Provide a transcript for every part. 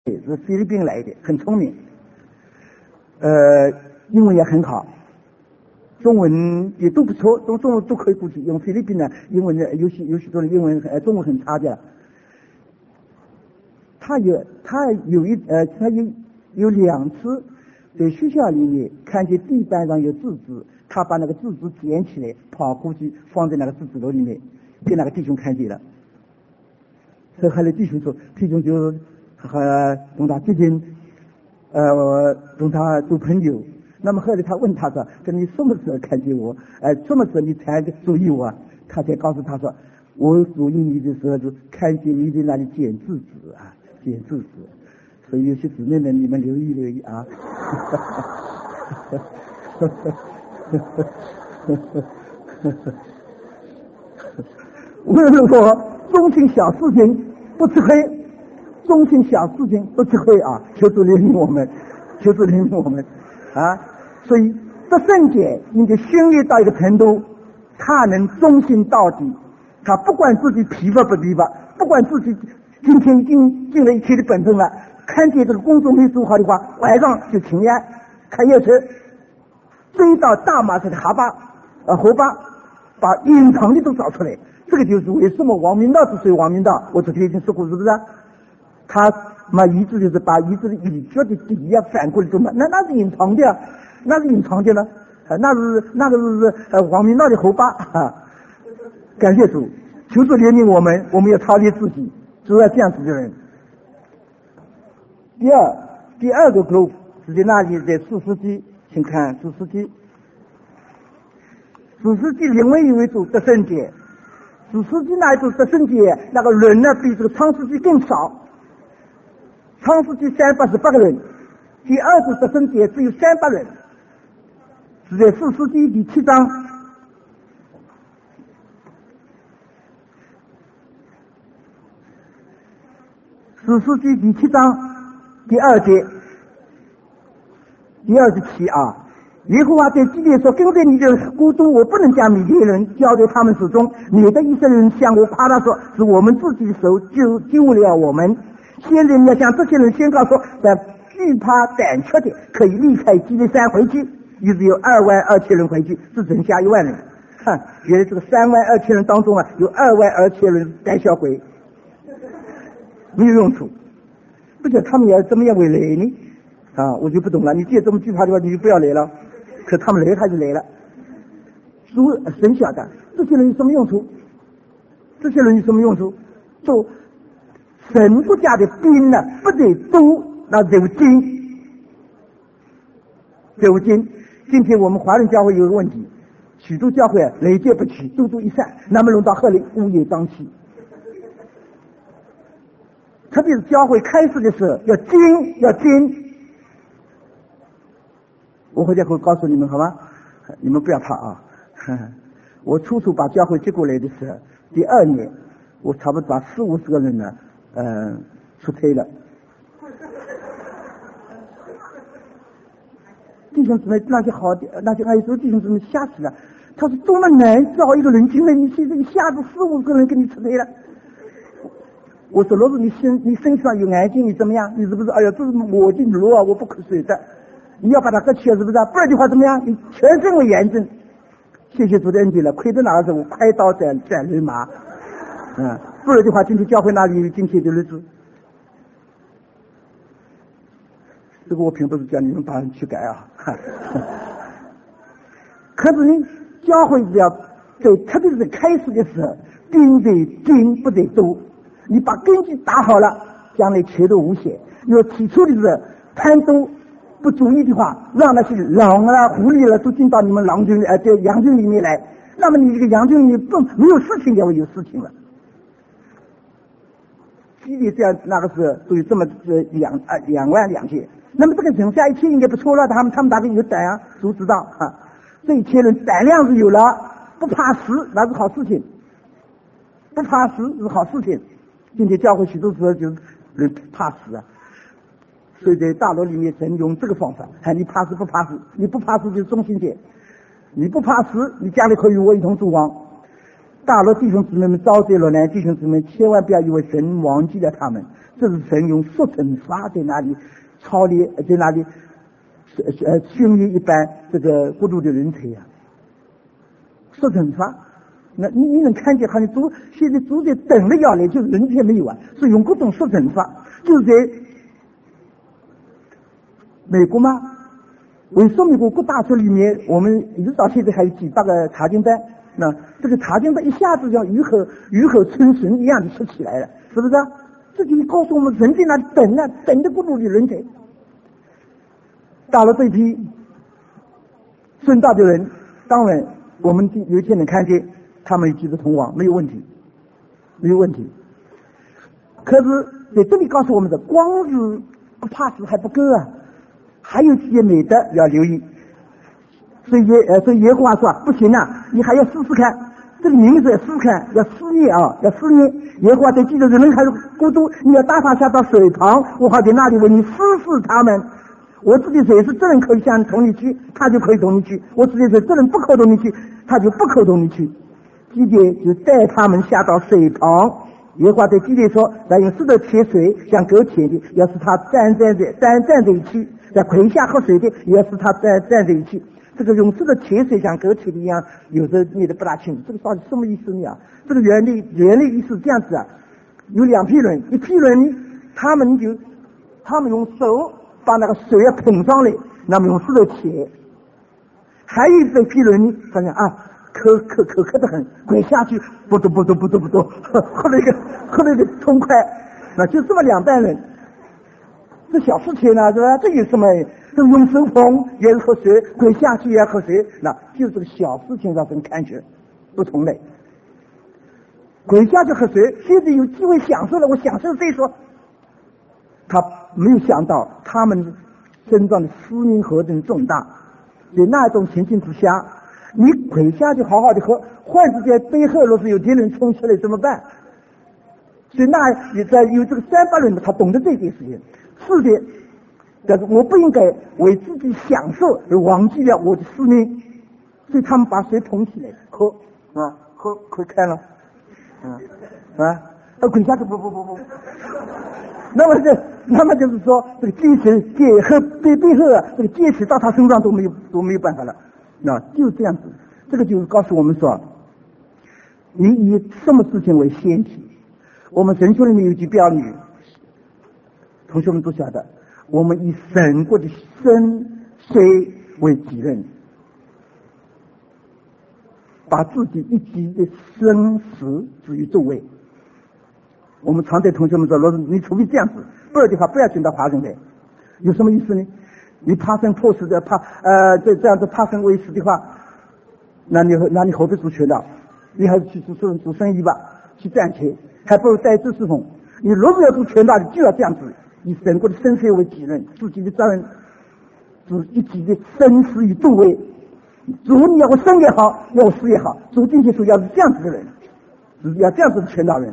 是菲律宾来的，很聪明，英文也很好，中文也都不错，中文都可以估计。用菲律宾呢，英文有许多的英文中文很差的。他有2次在学校里面看见地板上有字纸，他把那个字纸捡起来跑过去放在那个字纸篓里面，被那个弟兄看见了。所以后来弟兄就同他最近同他做朋友。那么后来他问他说你什么时候看见我，什么时候你才注意我？他才告诉他说，我注意你的时候就看见你在那里捡字纸啊，捡字纸。所以有些姊妹们，你们留意啊。为了我中心小事情不吃亏，中心小事情不吃亏啊！求主怜悯我们，求主怜悯我们啊！所以这圣洁应该训练到一个程度，他能忠心到底，他不管自己疲乏不疲乏，不管自己今天尽了一切的本分了，看见这个工作没做好的话，晚上就请假开夜车，追到大马士的河坝，把隐藏的都找出来。这个就是为什么王明道是谁？王明道我昨天已经说过，是不是？他遗址就是把遗址的遗脚的底呀反过来做嘛，那是隐藏的，那是隐藏的了，那个是王明道的后爸啊！感谢主，求主怜悯我们，我们要操练自己，主要这样子的人。第二个 group 是在那里，在4世纪，请看4世纪。4世纪另外一位主得圣洁，4世纪那一组得圣洁，那个人呢比这个创世纪更少，创世纪388个人，第二组得圣洁只有300人，是在4世纪第7章。4世纪第7章第2节，第27啊。耶和华对基甸说，跟着你的孤独，我不能将米甸人交在他们手中，你的以色列人向我夸他说，是我们自己的手救了我们。现在你要向这些人宣告说，但惧怕胆怯的可以离开基列山回去。于是有22000人回去，只剩下1万人。原来这个32000人当中啊，有22000人胆小鬼，没有用处。不知道他们要怎么样为来呢？我就不懂了。你既然这么惧怕的话，你就不要来了。可他们来还是来了。神晓得这些人有什么用处？这些人有什么用处？做神国家的兵呢，不得多，那走精。今天我们华人教会有个问题，许多教会来接不起，都一散，那么弄到后来乌烟瘴气。特别是教会开始的时候要精。我回家会告诉你们好吗？你们不要怕啊！我初把教会接过来的时候，第2年，我差不多把40-50个人呢，出推了。弟兄姊妹，那些好的，那些爱主弟兄姊妹吓死了。他说多么难找一个人进来，你现在一下子40-50个人给你出推了。我说若是你身上有癌症，你怎么样？你是不是？哎呀，这是我的路啊，我不可随的。你要把它割去，是不是？不然的话怎么样？你全身为炎症。谢谢主的恩典了，亏得那个时候快刀斩人麻。不然的话，今天教会那里有今天的日子。这个我并不是叫你们把人去改啊。可是呢，教会是要在特别是开始的时候，兵得精不得多。你把根基打好了，将来前途无险。要起初的时候贪多不注意的话，让那些狼啊、狐狸啊都进到你们狼群这羊群里面来，那么你这个羊群里没有事情就会有事情了。基地这样那个时候都有这么22000，那么这个剩下1000应该不错了，他们大概有胆啊，都知道啊。这1000人胆量是有了，不怕死那是好事情，不怕死是好事情。今天教会许多时候就人怕死啊。所以在大陆里面人用这个方法，你怕死不怕死？你不怕死就是忠心点，你不怕死，你家里可以与我一同做王。 大陆弟兄姊妹们遭罪了呢，弟兄姊妹千万不要以为神忘记了他们，这是神用速惩罚在那里操练，在那里训练一般这个过度的人才呀。速惩罚，那你能看见好像现在主在等了要来，就是人才没有啊，所以用各种速惩罚，就是在美国嘛。为什么美国各大学里面，我们一直到现在还有几百个查经班？那这个查经班一下子像雨后春笋一样的出起来了，是不是啊？这就告诉我们，人在那里等啊，等着过路的人才。到了这批顺道的人，当然我们有一天能看见他们几个同往，没有问题，没有问题。可是在这里告诉我们的，光是不怕死还不够啊，还有几些美德要留意。所以耶和华说不行啊，你还要试试看。这个名字要试试看，要试验啊，要试验。耶和华在记着人还是孤独，你要搭他下到水旁，我好在那里为你试试他们。我自己谁是这人可以向同你去，他就可以同你去；我自己谁这人不可同你去，他就不可同你去。基甸就带他们下到水旁。耶和华对基甸说：来用石头切水，像搁浅的，要使他站在一起；在葵下喝水的，也要使他站在一起。这个用石头切水像搁浅的一样，有时候念得不大清，这个到底什么意思呢？这个原理意思这样子啊，有两批人，一批人他们用手把那个水要捧上来，那么用石头切；还有一批人呢，他讲啊，渴得很，滚下去，不多，喝了一个痛快，那就这么两代人。这小事情呢，是吧？这有什么？这用手捧也是喝水，滚下去也喝水，那就这个小事情让人看起来不同类。滚下去喝水，现在有机会享受了，我享受这说，他没有想到他们身上的思念何等重大。在那种情境之下，你滚下去好好的喝，换之间背后若是有敌人冲出来怎么办？所以那也在有这个300人的，他懂得这件事情。是的，但是我不应该为自己享受而忘记了我的使命，所以他们把水捧起来喝啊，喝可以看了，滚下去不，那么就是说这个精神和背后啊，这个坚持到他身上都没有办法了，那就这样子。这个就是告诉我们说，你以什么事情为先体？我们神学里面有句标语，同学们都晓得，我们以神国的生衰为己任，把自己一己的生死置于周围。我们常对同学们说，若是你除非这样子，不然的话不要进到华人来。有什么意思呢？你怕生破死的，这样子怕生为死的话，那你何必做全道？你还是去做生意吧，去赚钱，还不如带知识风。你如果要做全道的，就要这样子，以神国的生死为己任，自己的责任，自己的生死与周围。如果你要我生也好，要我死也好，主进去说要是这样子的人，要这样子的全道人。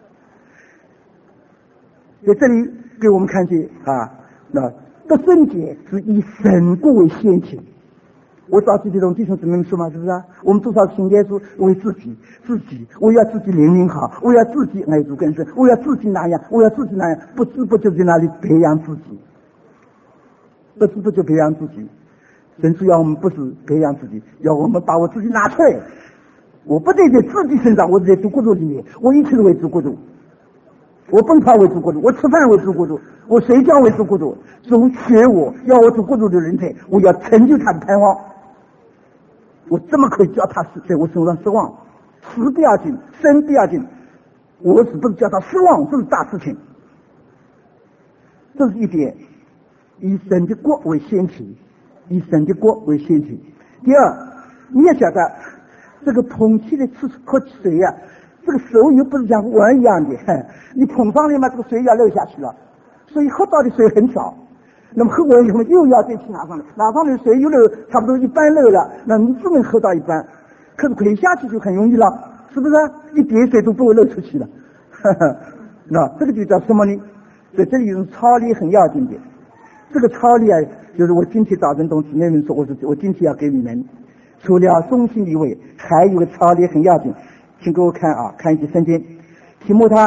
在这里给我们看见啊，那得圣洁是以神国为先情。我早期这种弟兄姊妹们说嘛，是不是啊？我们多少信耶稣为自己，我要自己灵灵好，我要自己爱主更深，我要自己那样，不知不觉在那里培养自己，不知不觉培养自己。神说要我们不是培养自己，要我们把我自己拿出来。我不在自己身上，我在主国度里面，我一直为主国度。我奔跑为主国度，我吃饭为主国度，我睡觉为主国度。主学我，要我主国度的人才，我要成就他的盼望。我怎么可以叫他在我身上失望？死不要紧，生不要紧，我是不是叫他失望？这是大事情。这是一点，以神的国为先体，以神的国为先体。第二，你也晓得这个捧起的喝水呀，这个手又不是像碗一样的，你捧上来嘛，这个水要漏下去了，所以喝到的水很少。那么喝完以后又要再去拿上来，拿上来水又漏，差不多一半漏了，那你只能喝到一半。可是滚下去就很容易了，是不是？一点水都不会漏出去了。那这个就叫什么呢？在这里用操练很要紧的。这个操练啊，就是我今天早晨同姊妹们说，我今天要给你们除了中心以外，还有个操练很要紧， 请给我看一节圣经，提摩太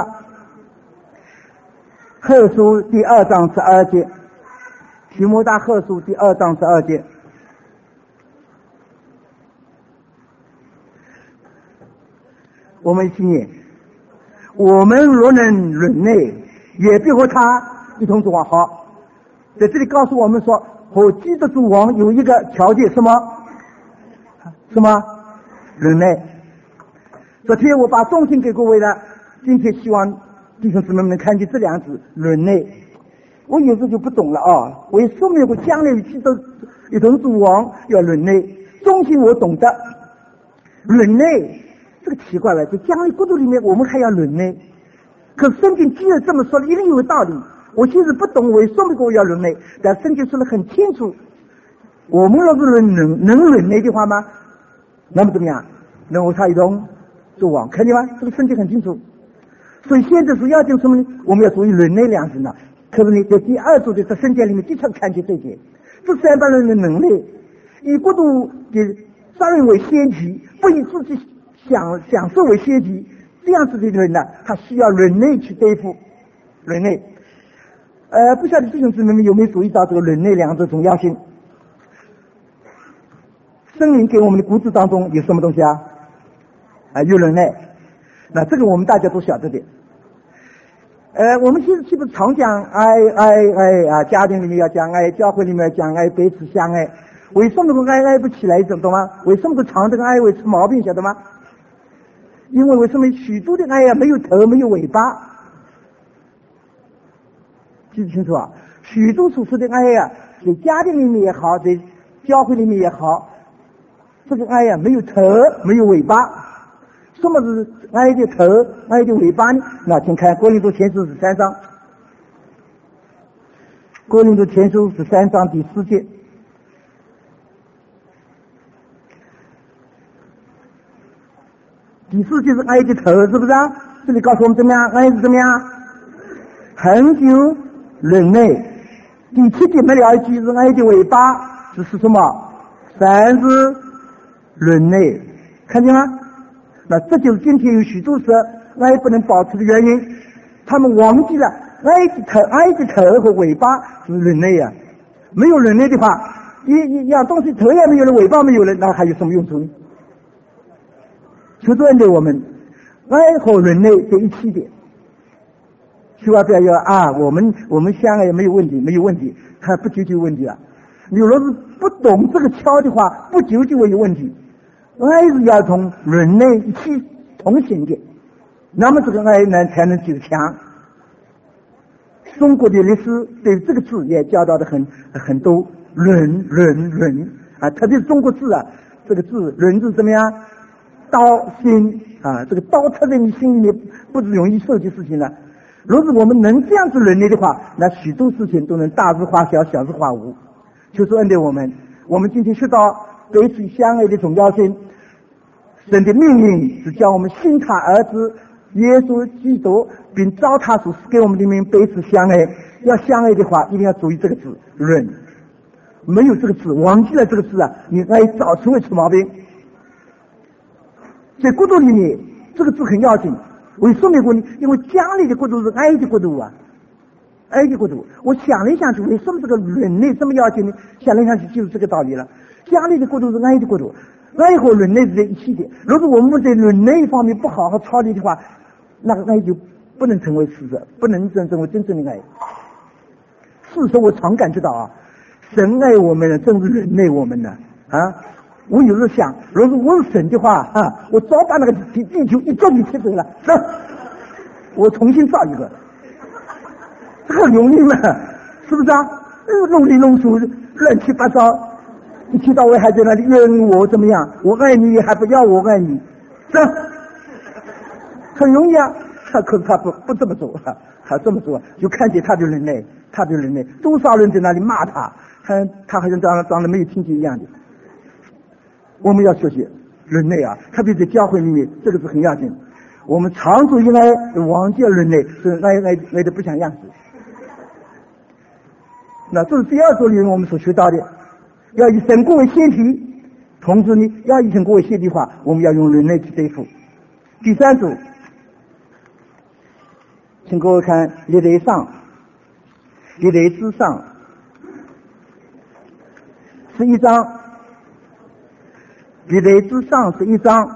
后书第2章12节，提摩太后书第2章12节。我们一起念：我们若能忍耐，也必和他一同作王。好，在这里告诉我们说，和基督作王有一个条件，什么？忍耐。昨天我把重心给各位了，今天希望弟兄姊妹们能看见这两字忍耐。我有时候就不懂了啊，为什么我将来基督一同作王要忍耐？重心我懂得，忍耐这个奇怪了，在将来国度里面我们还要忍耐。可圣经既然这么说了，一定有道理。我其实不懂为什么我要忍耐，但圣经说得很清楚。我们要是能忍耐的话吗？那么怎么样？能和他一同作王，看见吗？这个圣经很清楚。所以现在主要讲什么呢？我们要注意忍耐两字呢。可是呢，在第2组的这圣经里面经常看见这些，这3班人的能力，以国度的杀人为先提，不以自己享受为先提，这样子的人呢，他需要忍耐去对付忍耐。不晓得弟兄姊妹们有没有注意到这个忍耐两字重要性？圣灵给我们的骨子当中有什么东西啊？有忍耐。那这个我们大家都晓得的。我们其实常讲爱家庭里面要讲爱，教会里面要讲爱，彼此相爱。为什么会爱不起来，懂吗？为什么会常这个爱会出毛病，晓得吗？因为什么？许多的爱呀，没有头没有尾巴，记得清楚啊！许多处处的爱呀，在家庭里面也好，在教会里面也好，这个爱呀没有头没有尾巴。什么是爱的头爱的尾巴呢？那请看哥林多前书13章，哥林多前书13章第4节。第4节是爱的头，是不是啊？这里告诉我们怎么样？爱是怎么样？恒久忍耐。第7节没了一句是爱的尾巴，是什么？凡事忍耐，看见吗？那这就是今天有许多时爱不能保持的原因，他们忘记了爱的头和尾巴是忍耐呀。没有忍耐的话，一样东西头也没有了，尾巴没有了，那还有什么用处呢？求主恩待我们，爱和忍耐在一起的，千万不要我们相爱没有问题，没有问题，还不解决问题了。你若是不懂这个窍的话，不解决会有问题。爱是要同忍耐一起同行的，那么这个爱呢才能走强。中国的历史对这个字也教导的很多，忍啊，特别是中国字啊，这个字忍字怎么样？刀心啊，这个刀插在你心里面不是容易受的事情了。如果我们能这样子忍耐的话，那许多事情都能大事化小，小事化无。就是恩待我们今天学到彼此相爱的重要性。神的命令是叫我们信他儿子耶稣基督，并照他所赐给我们的名彼此相爱。要相爱的话，一定要注意这个字忍。没有这个字，忘记了这个字啊，你爱早晨会出毛病。在国度里面，这个字很要紧。为什么呢？因为将来的国度是爱的国度啊，爱的国度。我想来想去，为什么这个忍耐这么要紧呢？想来想去就是这个道理了。将来的国度是爱的国度，爱和忍耐是在一起的。如果我们在忍耐方面不好好操练的话，那个爱就不能成为事实，不能成为真正的爱。事实我常感觉到啊，神爱我们呢，正是忍耐我们呢啊。我有时候想，如果我是神的话啊，我早把那个地球一撞就踢走了，我重新造一个，这很容易嘛，是不是啊？弄里弄出乱七八糟，一天到晚还在那里怨我怎么样？我爱你还不要我爱你，是吧？很容易啊，可是他不这么做，他这么做就看见他的忍耐，多少人在那里骂他，他好像装的没有听见一样的。我们要学习忍耐啊，特别在教会里面，这个是很要紧。我们长久以来忘记了忍耐，是爱的不像样子。那这是第二组里面我们所学到的，要以神国为先提，同时呢，要以神国为先提的话，我们要用忍耐去对付。 第三组，请各位看历代上，历代之上是1章，历代之上是1章。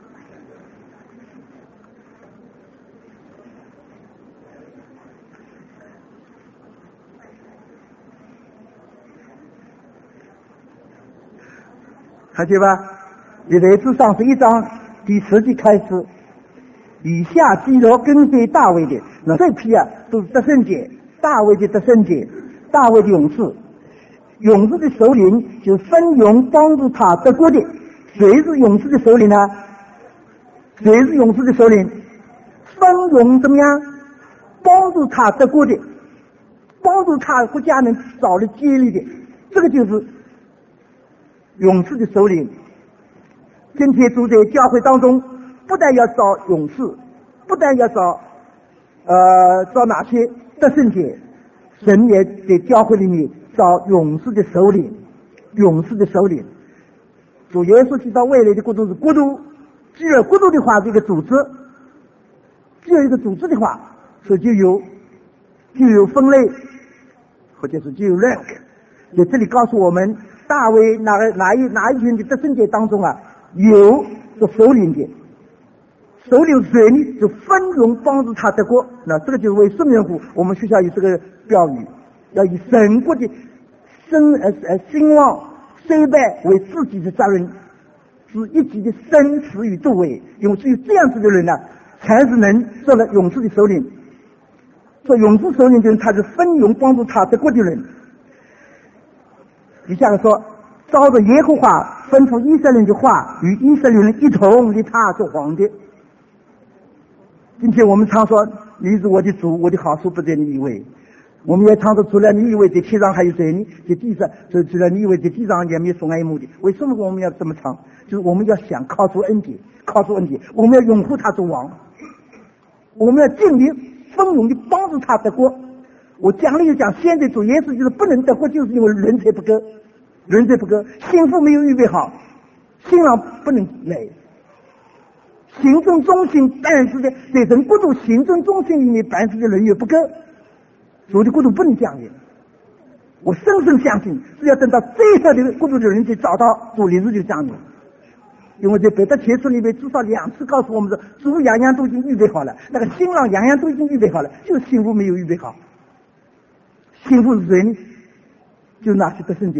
看见吧？历代之上是1章第10节开始，以下记录跟随大卫的，那这批啊都是得胜者，大卫的得胜者，大卫的勇士，勇士的首领就是分勇帮助他得国的。谁是勇士的首领呢？谁是勇士的首领？分勇怎么样？帮助他得国的，帮助他国家能早日建立的，这个就是勇士的首领。今天主在教会当中，不但要找勇士，不但要找哪些得胜者，神也在教会里面找勇士的首领，勇士的首领。主耶稣提到未来的国度是国度，既有国度的话是一个组织，既有一个组织的话，所以就有分类，或者是就有 rank。在这里告诉我们，大卫哪一群的得胜者当中啊，有做首领的，首领谁呢？就分荣帮助他得国。那这个就是为顺缘故，我们学校有这个标语，要以神国的兴旺衰败为自己的责任，是一己的生死与度位。因为只有这样子的人呢，才是能做了勇士的首领。做勇士首领的人，他是分荣帮助他得国的人。底下说，照着耶和华吩咐以色列人的话，与以色列人一同立他做皇帝。今天我们常说，你是我的主，我的好处不在你以为。我们也常说，除了你以为在天上还有谁呢？在地上，除了你以为在地上也没有所爱慕的。为什么我们要这么唱？就是我们要想靠主恩典，靠主恩典，我们要拥护他做王，我们要尽力分勇的帮助他得国。我讲了又讲，现在主耶稣就是不能得国，就是因为人才不够，人才不够，心腹没有预备好，新郎不能来。行政中心办事的，在神国度行政中心里面办事的人员不够，主的国度不能降临。我深深相信，只要等到最后的国度的人才找到主的日就降临。因为在彼得前书里面至少2次告诉我们说，主样样都已经预备好了，那个新郎样样都已经预备好了，就是新妇没有预备好。新妇是谁呢？就那些得胜者，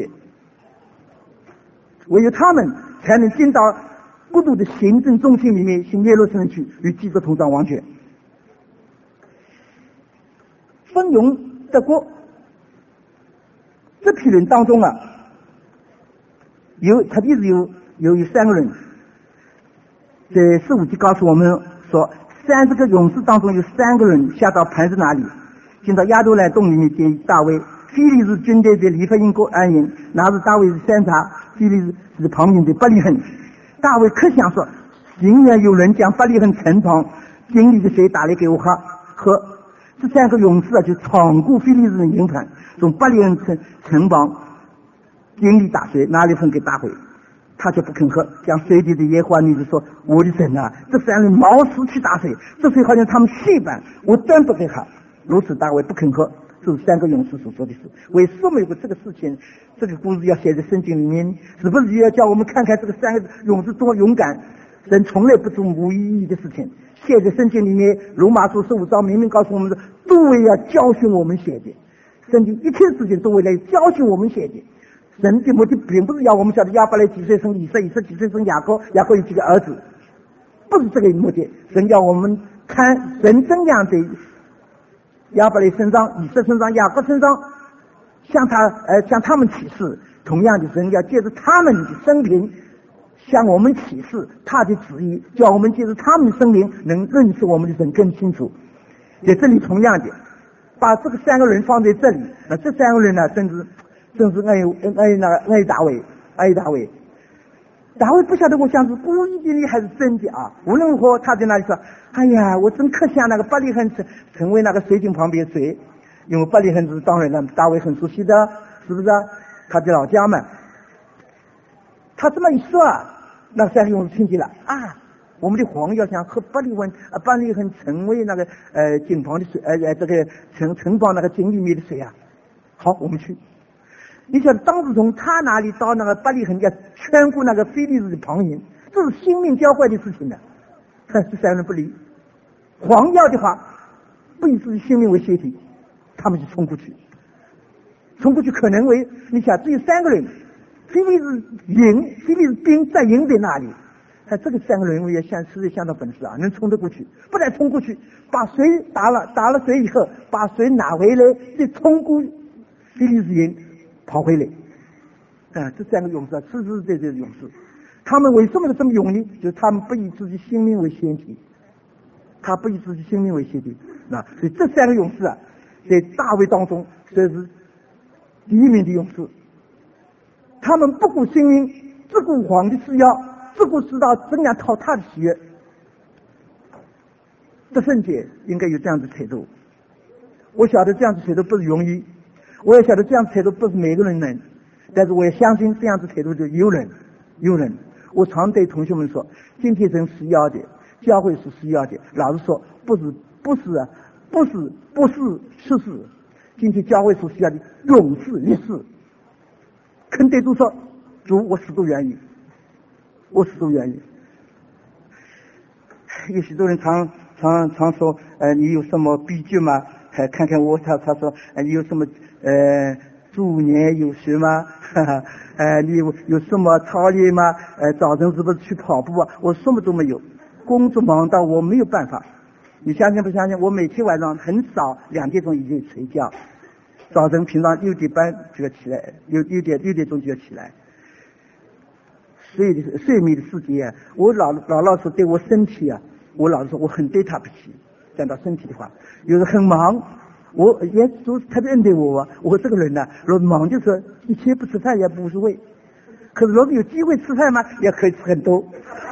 唯有他们才能进到国度的行政中心里面，行耶路撒冷去与基督同掌王权。分荣得国，这批人当中啊，特别是有3个人，在15节告诉我们说，30个勇士当中有3个人下到磐石那里，进到亚杜兰洞里面见大卫。非利士军队在利弗因国安营，那时大卫是山察，非利士是旁边的伯利恒。大卫可想说，竟然有人将伯利恒城旁井里的水打来给我喝。这3个勇士啊，就闯过非利士的营盘，从伯利恒城旁井里打水，拿了一份给大卫，他却不肯喝。将水底的耶和华女子说：“我的神啊，这3人冒死去打水，这水好像他们血般，我断不给喝。”如此大卫不肯喝。这是3个勇士所做的事。为什么有个这个事情，这个故事要写在圣经里面？是不是要叫我们看看这个3个勇士多勇敢？人从来不做无意义的事情。写在圣经里面，罗马书15章明明告诉我们说，都为要教训我们写的。圣经一切事情都为来教训我们写的。神的目的并不是要我们晓得亚伯来几岁生以色，以色几岁生雅各，雅各有几个儿子，不是这个目的。神要我们看神怎样的亚伯来身上、以色身上、雅各身上，向他们启示。同样的，神要借着他们的生平向我们启示他的旨意，叫我们借着他们的生命能认识我们的神更清楚。在这里同样的，把这个3个人放在这里，那这3个人呢，真是爱大卫，爱大卫。大卫不晓得我想是故意的还是真的啊。无论如何，他在那里说：“哎呀，我真可想那个伯利恒成为那个水井旁边水，因为伯利恒是当然了，大卫很熟悉的，是不是啊？他的老家嘛。”他这么一说啊，那3个勇士听见了啊， 我们的黄要想喝8里恒成为那个井旁的水，这个城邦那个井里面的水啊。好，我们去。你想当时从他那里到那个8里恒要圈过那个菲利斯的旁沿，这是性命交关的事情的，这3人不理。黄要的话，不以自己性命为先提，他们就冲过去。冲过去可能为你想只有3个人，菲利斯兵在营的那里。这个3个人也实在相当本事啊，能冲得过去。不但冲过去，把水打了水以后，把水拿回来，再冲过菲利斯营跑回来。这3个勇士啊，实实在在的勇士。他们为什么这么勇呢？就是他们不以自己性命为先提，所以这3个勇士啊，在大卫当中这是第一名的勇士。他们不顾性命，只顾皇的需要，只顾知道怎样讨他的喜悦。得圣洁应该有这样的态度。我晓得这样子态度不是容易，我也晓得这样子态度不是每个人能，但是我也相信这样子态度就有人。我常对同学们说，今天人需要的，教会是需要的。老实说，不是，今天教会所需要的勇士烈士。肯对主说，主，我死都愿意。有许多人常说，你有什么秘诀吗？看看我，他说，你有什么猪年有学吗？你有什么操练吗？早晨是不是去跑步啊？我什么都没有，工作忙到我没有办法。你相信不相信？我每天晚上很少2点钟已经睡觉，早晨平常6点半就要起来，6点钟就要起来。睡眠的时间啊，我老实对我身体啊，我老实说我很对他不起。讲到身体的话，有时很忙，我也都特别恩待我。我这个人呢，若忙就是一天不吃饭也不无所谓，可是如果有机会吃饭嘛，也可以吃很多。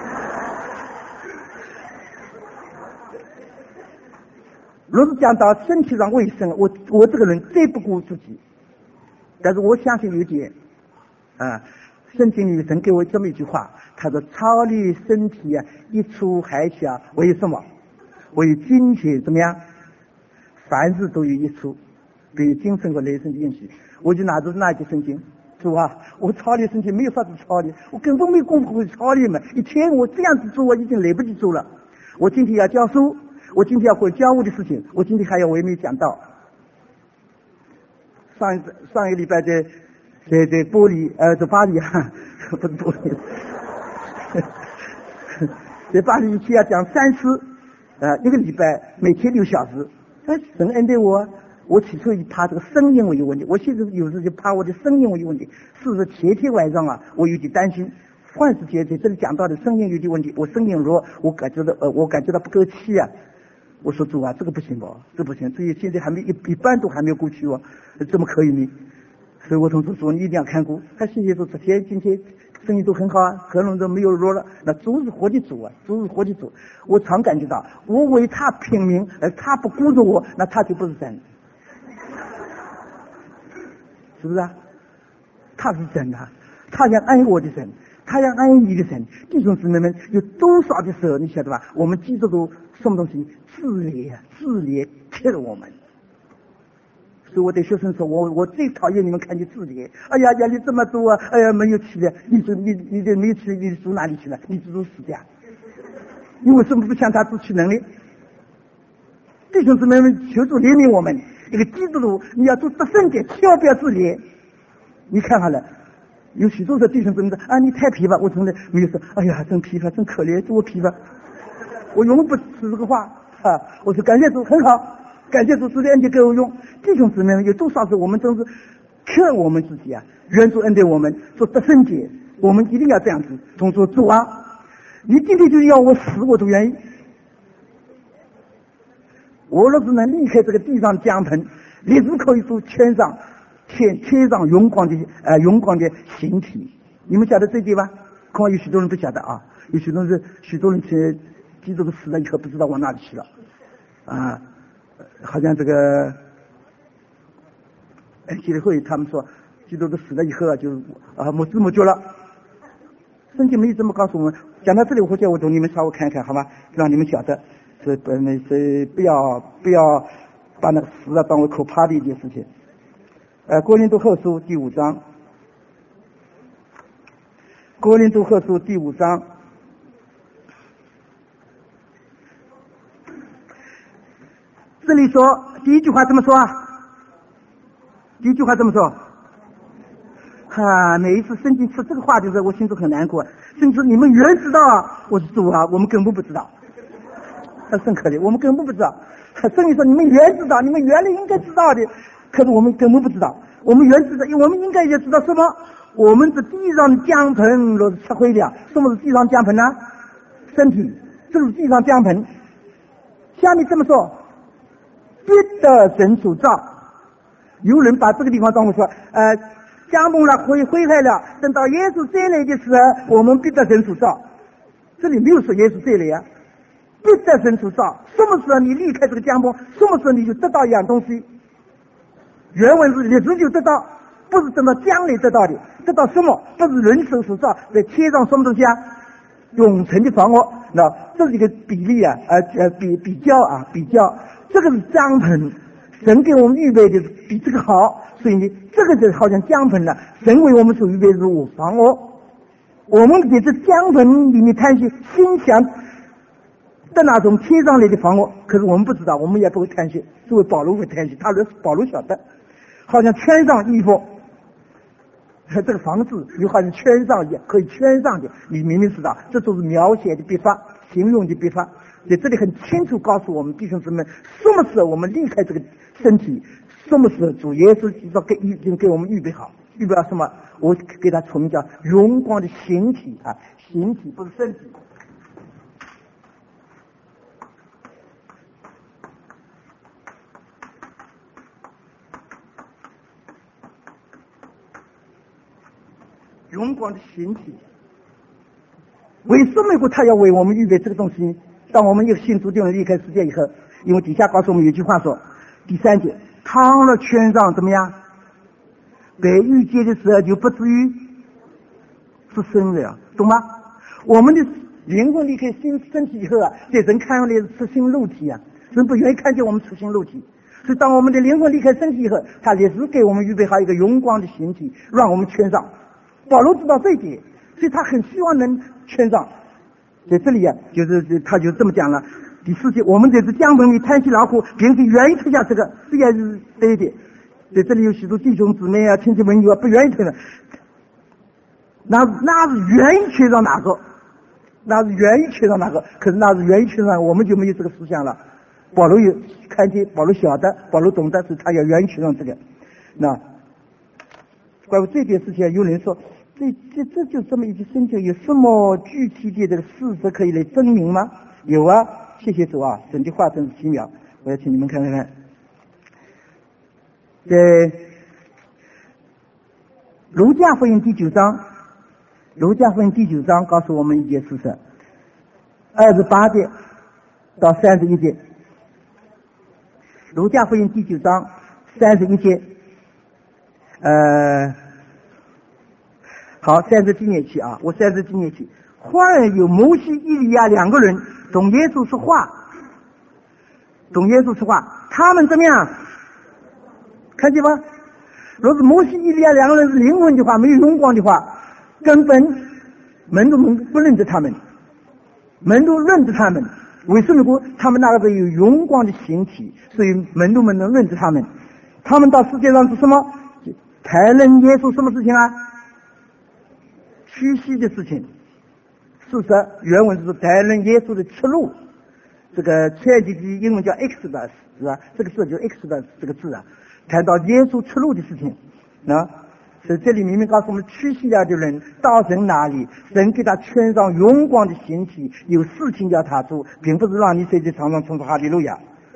若是讲到身体上卫生，我这个人最不顾自己。但是我相信有一点啊，圣经里神给我这么一句话，他说：“操练身体啊，一出海小，为什么？为金钱怎么样？凡事都有一出，比今生和来生的应许。”我就拿着那一节圣经，主啊，我操练身体没有法子操练，我根本没有功夫操练嘛。一天我这样子做，我已经来不及做了。我今天要教书，我今天要管教务的事情，我今天还要为你讲道。上一个礼拜在巴黎啊，不是玻璃，在巴黎一天要讲3次，1个礼拜每天6小时。神恩待我起初怕这个声音我有问题，我现在有时就怕我的声音我有问题。是不是前天晚上啊，我有点担心，换时间在这里讲到的声音有点问题，我声音弱，我感觉到不够气啊。我说主啊，这个不行吧，这不行，所以现在还没一半都还没有过去哦，怎么可以呢？所以我同事说你一定要看顾。他谢谢说今天生意都很好啊，可能都没有弱了。那主是活的主啊，主是活的主。我常感觉到，我为他拼命，而他不顾着我，那他就不是神，是不是啊？他是神啊，他想爱我的神，他想爱你的神。弟兄姊妹们，有多少的时候你晓得吧？我们记住都什么东西？自怜贴了我们。所以我对学生说，我最讨厌你们看见自怜。哎呀，压力这么多啊！哎呀，没有起来，你这没有起来，你读哪里去了？你只读死掉。你为什么不向他自取能力？弟兄姊妹们，求主怜悯我们。一个基督徒，你要做得胜的，千万不要自怜。你看好了，有许多的弟兄姊妹说啊，你太疲乏。我从来没有说，哎呀，真疲乏，真可怜，多疲乏。我永远不说这个话啊！我说感谢主，很好。感谢主，主的恩典给我用。弟兄姊妹们，有多少次我们真是克我们自己啊？愿主恩待我们做得圣洁，我们一定要这样子。同说主啊，你今天就要我死，我都愿意。我若是能离开这个地上的江盆，立足可以做天上荣光的形体。你们晓得这句吧？恐怕有许多人不晓得啊，有许多人去基督徒死了以后不知道往哪里去了啊。好像这个基督会他们说，基督徒死了以后啊，就没知没觉了。 圣经没有这么告诉我们。讲到这里，或者我从你们稍微看看，好吗？让你们晓得，是不要把那个死啊当为可怕的一件事情。哥林多后书第5章，哥林多后书第5章，这里说第一句话怎么说啊？第一句话怎么说？每一次圣经出这个话的时候，我心中很难过。甚至你们原知道啊，我是主啊，我们根本不知道。甚可怜，我们根本不知道。圣经说你们原知道，你们原来应该知道的，可是我们根本不知道。我们原知道，我们应该也知道什么？我们这地上的浆盆若是吃灰了，什么是地上浆盆呢？身体，这是地上浆盆。下面这么说，必得神所造。有人把这个地方当作说，浆盆了毁坏了，等到耶稣再来的时候，我们必得神所造。这里没有说耶稣再来啊，必得神所造。什么时候你离开这个浆盆，什么时候你就得到一样东西。原文是立时就得到，不是等到将来得到的。得到什么？不是人手所造，在天上什么东西啊？永存的房屋。那这是一个比例啊，比较。这个是浆盆，神给我们预备的比这个好，所以呢，这个就好像浆盆了。神为我们所预备的是房屋，我们在这浆盆里面探寻心想的那种天上来的房屋，可是我们不知道，我们也不会探寻，只有保罗会探寻，保罗晓得。好像圈上衣服，这个房子又好像圈上也可以圈上的，你明明知道，这都是描写的笔法，形容的笔法。在这里很清楚告诉我们弟兄姊妹，什么时候我们离开这个身体，什么时候主耶稣基督已经给我们预备好，预备了什么？我给他称名叫荣光的形体啊，形体不是身体。荣光的形体，为什么他要为我们预备这个东西？当我们一个信主的人离开世界以后，因为底下告诉我们有句话说，第3节，倘若圈上怎么样，被遇见的时候就不至于是生了，懂吗？我们的灵魂离开身体以后啊，在人看来是出新肉体啊，人不愿意看见我们出新肉体。所以当我们的灵魂离开身体以后，他也是给我们预备好一个荣光的形体，让我们圈上。保罗知道这一点，所以他很希望能圈上。在这里啊，他就这么讲了。第4节，我们在这浆盆里贪起劳苦，并且愿意吞下这个，这也是对的。在这里有许多弟兄姊妹啊、亲戚朋友啊不愿意吞的，那是愿意圈上哪个？那是愿意圈上哪个？可是那是愿意圈上，我们就没有这个思想了。保罗有看见，保罗晓得，保罗懂得，是他要愿意圈上这个。那关于这件事情，有人说。这就这么一句圣经，有什么具体的这个事实可以来证明吗？有啊，谢谢主啊，神的话真是奇妙。我要请你们看看，在路加福音第9章，路加福音第9章告诉我们一件事实，28节到31节，路加福音第9章31节，好，30几年起啊，我30几年起，忽然有摩西、以利亚2个人同耶稣说话，他们怎么样？看见吗？若是摩西、以利亚2个人是灵魂的话，没有荣光的话，根本门徒们不认得他们。门徒认得他们，为什么？他们那个有荣光的形体，所以门徒们能认得他们。他们到世界上是什么？谈论耶稣什么事情啊？屈膝的事情。事实原文是谈论耶稣的出路，这个全集的英文叫 Exodus 是吧？这个字就 Exodus 这个字啊，谈到耶稣出路的事情。所以这里明明告诉我们，屈膝了的人到神那里，神给他圈上荣光的形体，有事情要他做，并不是让你随时常常称呼哈利路亚。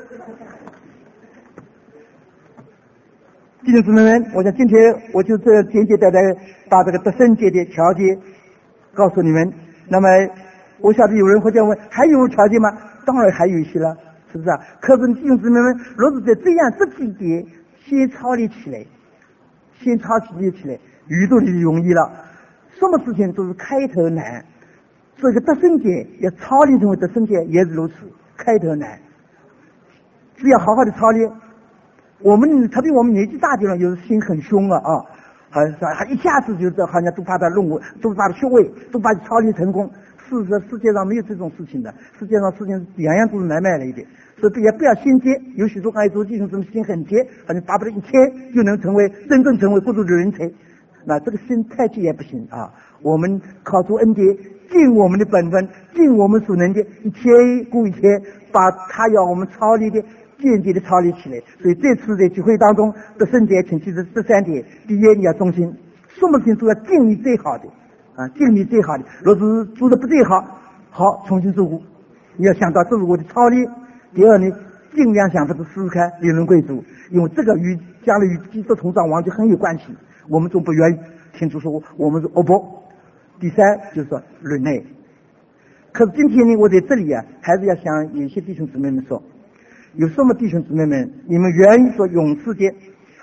弟兄姊妹们，我想今天我就这简简单单把这个得胜节的条件告诉你们。那么我晓得有人会这样问，还有条件吗？当然还有一些了，是不是啊？可是弟兄姊妹们，若是在这样这几点先操练起来，遇到就容易了。什什么事情都是开头难。这个得胜者要操练成为得胜者也是如此，开头难。只要好好的操练，特别我们年纪大的人，有时心很凶啊，还一下子就好像都把他弄过，都把他学会，都把他操练成功。事实世界上没有这种事情的，世界上事情样样都是买卖来的，所以也不要心急。有许多爱做弟兄姊妹心很急，好像巴不得一天就能真正成为国度的人才。那这个心太急也不行啊！我们靠主恩典，尽我们的本分，尽我们所能的，一天过一天，把他要我们操练的间接的操练起来。所以这次的聚会当中，得胜节请记得这3点：第一，你要忠心，什么事情都要尽你最好的啊，尽你最好的。若是做的不最好，好重新做过。你要想到这是我的操练。第二呢，尽量想法子试试看理论贵族，因为这个将来与基督同掌王就很有关系。我们总不愿意听主说我们是不。第三就是说忍耐。可是今天呢，我在这里啊，还是要向有些弟兄姊妹们说，有什么弟兄姊妹们，你们愿意做勇士的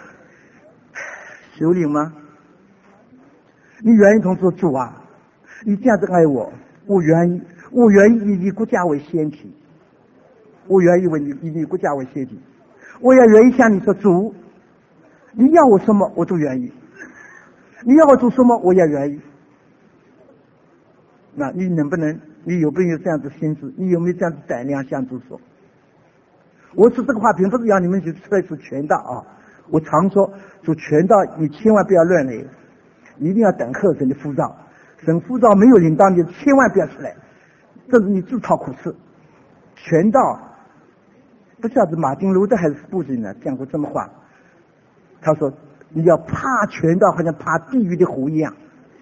首领吗？你愿意同说主啊，你这样子爱我，我愿意以你国家为先提，我愿意以你国家为先提，我也愿意向你说主，你要我什么我都愿意，你要我做什么我也愿意。那你能不能，你有没有这样子心思，你有没有这样子胆量向主说？我说这个话并不是让你们去出来做传道啊，我常说做传道你千万不要乱来，一定要等候神的呼召，神呼召没有领导你千万不要出来，这是你自讨苦吃。传道不晓得马丁路德还是布吉呢讲过这么话，他说你要怕传道好像怕地狱的火一样，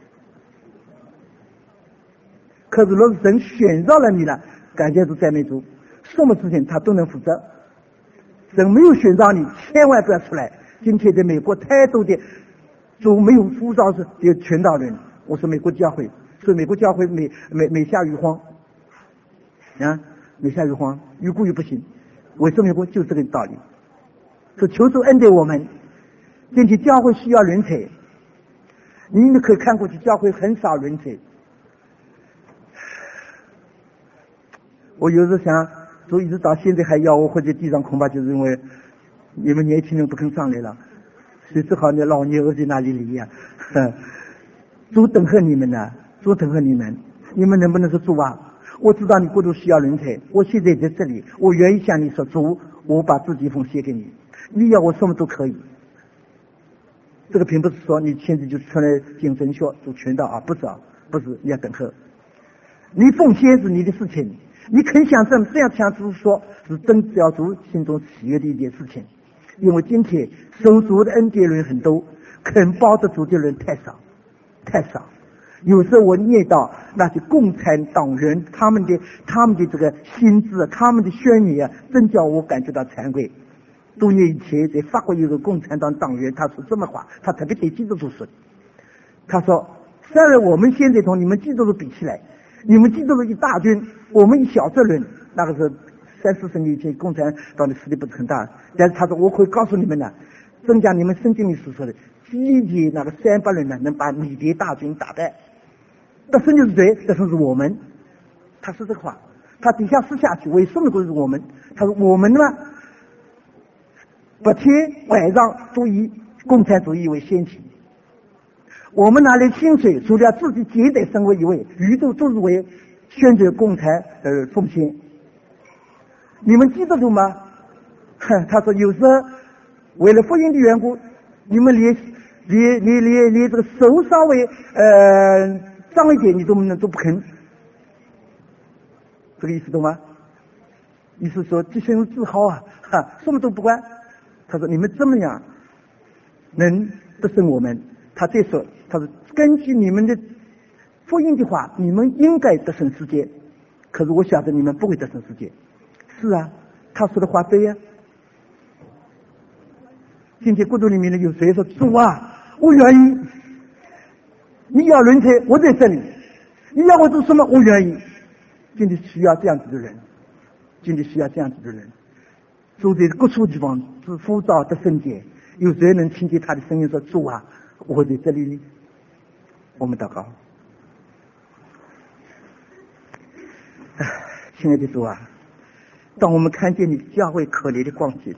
可是若是神选召了你了，感谢主赞美主，什么事情他都能负责。神没有选召你，千万不要出来。今天在美国太多的主没有呼召是有传道人，我说美国教会，所以美国教会每下雨荒啊，每下雨荒，雨过雨不行。为什么美国就这个道理？说求主恩待我们，今天教会需要人才，你们可以看过去，教会很少人才。我有时想，主一直到现在还要我回在地上，恐怕就是因为你们年轻人不肯上来了，所以只好那老年儿在那里离呀。主等候你们呢，主等候你们，你们能不能说主啊？我知道你国度需要人才，我现在在这里，我愿意向你说主，我把自己奉献给你，你要我什么都可以。这个并不是说你现在就出来进神学做传道啊，不是啊，不是，你要等候。你奉献是你的事情。你肯想这样向主说，是真教主心中喜悦的一件事情。因为今天受主的恩典人很多，肯抱得主的人太少太少。有时候我念到那些共产党人他们的这个心智，他们的宣言啊，真叫我感觉到惭愧。多年以前在法国有个共产党党员，他说这么话，他特别对基督徒说，他说虽然我们现在同你们基督徒比起来，你们基督徒一大军，我们一小撮人，那个是30-40年以前共产党的势力不是很大，但是他说我可以告诉你们呢，增加你们圣经里所说的集体那个300人呢，能把米甸大军打败。得胜就是谁？得胜是我们。他说这个话，他底下私下去，为什么都是我们？他说我们呢，白天晚上都以共产主义为先提。我们拿来薪水，除了自己节俭生活以外，余都是为选择共产奉献。你们基督徒吗？他说有时候为了福音的缘故，你们连这个手稍微脏一点，你都不肯。这个意思懂吗？意思说这些人自豪啊，什么都不管。他说你们这么样能得胜我们。他再说，他说根据你们的福音的话，你们应该得胜世界，可是我晓得你们不会得胜世界。是啊，他说的话对呀。今天国度里面的有谁说主啊，我愿意，你要人才我在这里，你要我做什么我愿意。今天需要这样子的人，今天需要这样子的人，住在各处地方是呼召得圣洁，有谁能听见他的声音说主啊，我在这里。我们祷告。 亲爱的主啊，当我们看见你教会可怜的光景，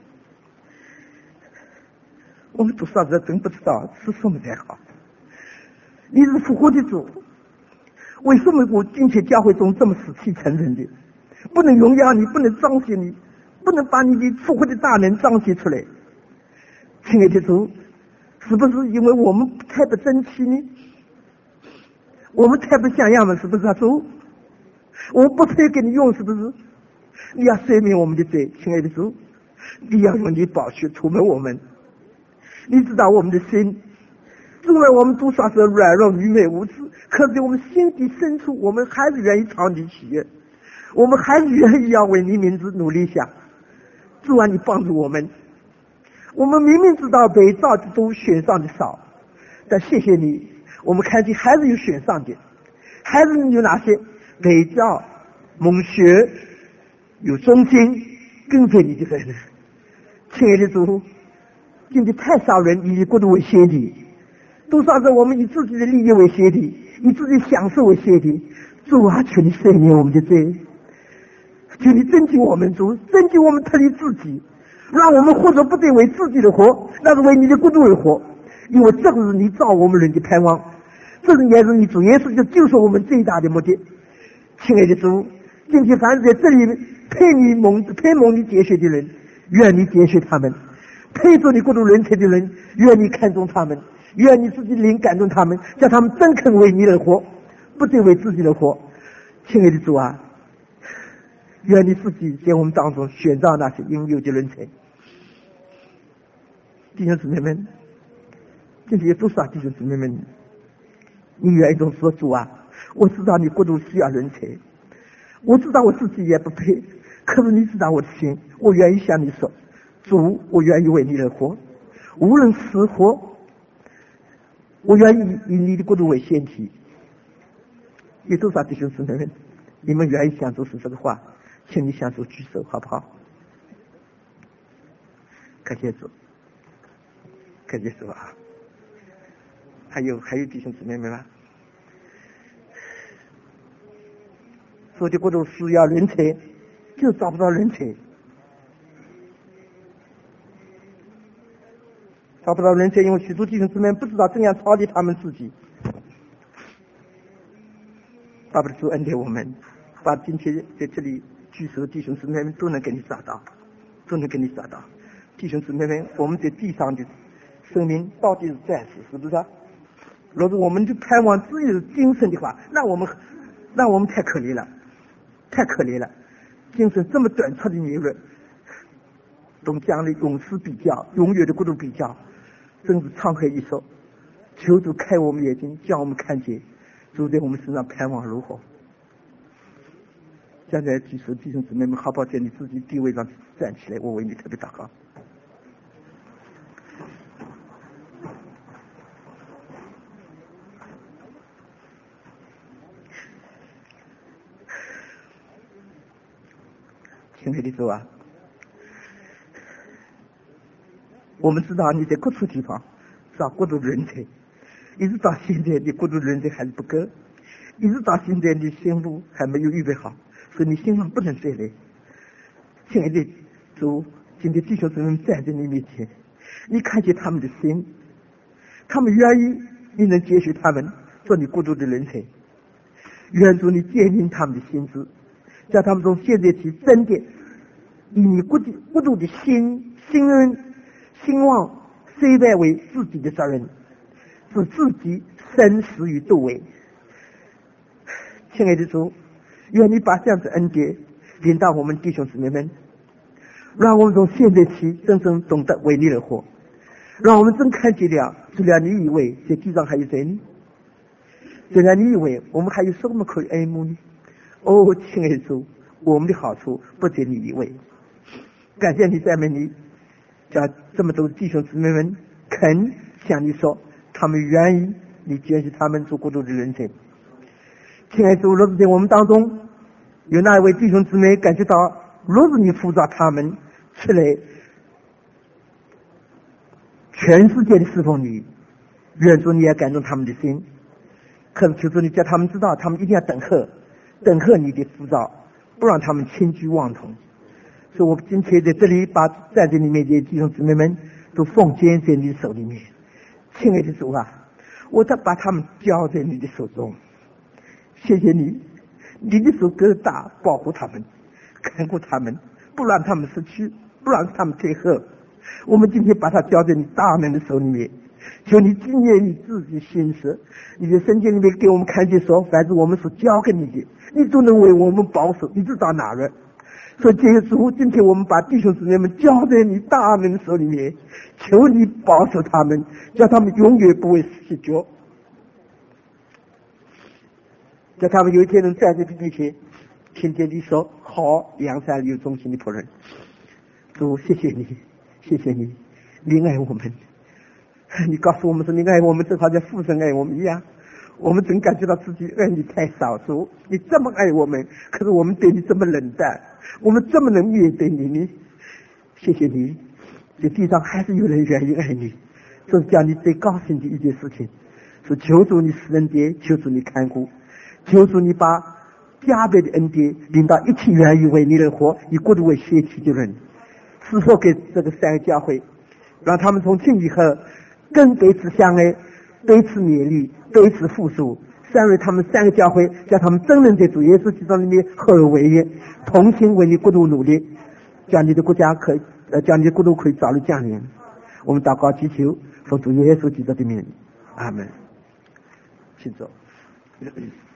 我们多少人真不知道吃什么才好。你是复活的主，为什么我进去教会中这么死气沉沉的，不能荣耀你，不能彰显你，不能把你的复活的大能彰显出来？亲爱的主，是不是因为我们太不争气呢？我们太不像样了，是不是啊？主，我们不配给你用，是不是？你要赦免我们的罪，亲爱的主，你要用你宝血涂抹我们。你知道我们的心，纵然我们多少是软弱愚昧无知，可是我们心底深处，我们还是愿意讨你喜悦，我们还是愿意要为你名字努力一下。主啊，你帮助我们。我们明明知道被造的多，选上的少，但谢谢你，我们看见还是有选上的，还是有哪些被造、蒙学、有忠心跟随你的人。亲爱的主，今天太少人以国度为先的，多少是我们以自己的利益为先的，以自己享受为先的。主啊，求你赦免我们的罪，求你拯救我们，主，拯救我们脱离自己，让我们活着不再为自己的活，那是为你的国度而活。因为这个是你造我们人的盼望，这是也是你主耶稣就救赎我们最大的目的。亲爱的主，今天凡是在这里配蒙你拣选的人，愿你拣选他们；配做你国度人才的人，愿你看重他们，愿你自己灵感动他们，叫他们真肯为你而活，不再为自己而活。亲爱的主啊，愿你自己在我们当中选召那些应有的人才。弟兄姊妹们，今天有多少弟兄姊妹们，你愿意中说，主啊，我知道你国度需要人才，我知道我自己也不配，可是你知道我的心，我愿意向你说，主，我愿意为你而活，无论死活，我愿意以你的国度为先提。有多少弟兄姊妹们，你们愿意向主说这个话，请你向主举手好不好？感谢主，感谢主啊！还有弟兄姊妹们吗？说的国度需要人才，就找不到人才，找不到人才，因为许多弟兄姊妹不知道怎样操练他们自己。巴不得主恩待我们，把今天在这里举手的弟兄姊妹们都能给你找到，都能给你找到。弟兄姊妹们，我们在地上的生命到底是暂时，是不是啊？若是我们就盼望只有精神的话，那我们太可怜了，太可怜了。精神这么短促的年日，同将来永世比较，永远的国度比较，真是沧海一粟。求主开我们眼睛，叫我们看见主在我们身上盼望如何。现在举手弟兄姊妹们，好不好在你自己地位上站起来，我为你特别祷告。亲爱的主啊，我们知道你在各处地方找国度人才，一直到现在你国度人才还是不够，一直到现在你心路还没有预备好，所以你心上不能再来。亲爱的主，今天弟兄姊妹们站在你面前，你看见他们的心，他们愿意你能接续他们做你国度的人才，愿主你坚定他们的心智，叫他们从现在起真的以你国度的心恩兴旺虽败为自己的责任，使自己生死于周围。亲爱的主，愿你把这样子恩典领到我们弟兄姊妹们，让我们从现在起真正懂得为你而活，让我们真看见了，除了你以外在地上还有谁呢？除了你以外我们还有什么可以爱慕呢？哦，亲爱的主，我们的好处不在你以外，感谢你赞美你，叫这么多弟兄姊妹们肯向你说，他们愿意你拣选他们做国度的人才。亲爱的主，若是在我们当中有那一位弟兄姊妹感觉到，若是你呼召他们出来全世界的侍奉你，愿主你也感动他们的心，可是求主你叫他们知道，他们一定要等候你的呼召， 不让他们轻举妄动。所以我今天在这里把在这里面的弟兄姊妹们都奉献在你手里面。亲爱的主啊，我再把他们交在你的手中。谢谢你，你的手更大，保护他们，看顾他们，不让他们失去，不让他们退后。我们今天把它交在你大能的手里面，求你纪念你自己心思。你的圣经里面给我们看见说，凡是我们所交给你的，你都能为我们保守，你知道哪儿。所以耶稣，今天我们把弟兄姊妹们交在你大能的手里面，求你保守他们，叫他们永远不会失脚，叫他们有一天能站在你面前听见你说，好良善有忠心的仆人。主，谢谢你，谢谢你，你爱我们，你告诉我们说你爱我们，正好像父神爱我们一样。我们总感觉到自己爱你太少，主，你这么爱我们，可是我们对你这么冷淡，我们这么能面对你，谢谢你，这地上还是有人愿意爱你，这是叫你最高兴的一件事情。是求主你施恩典，求主你看顾，求主你把加倍的恩典领到一切愿意为你而活，以国度为血气的人，赐福给这个三个教会，让他们从今以后更彼此相爱，彼此勉励，彼此附属，善为他们三个教会，叫他们真能在主耶稣基督里面合而为一，同心为你国度努力，叫你的国家可以叫你的国度可以早日降临。我们祷告祈求，奉主耶稣基督的名，阿门。请坐。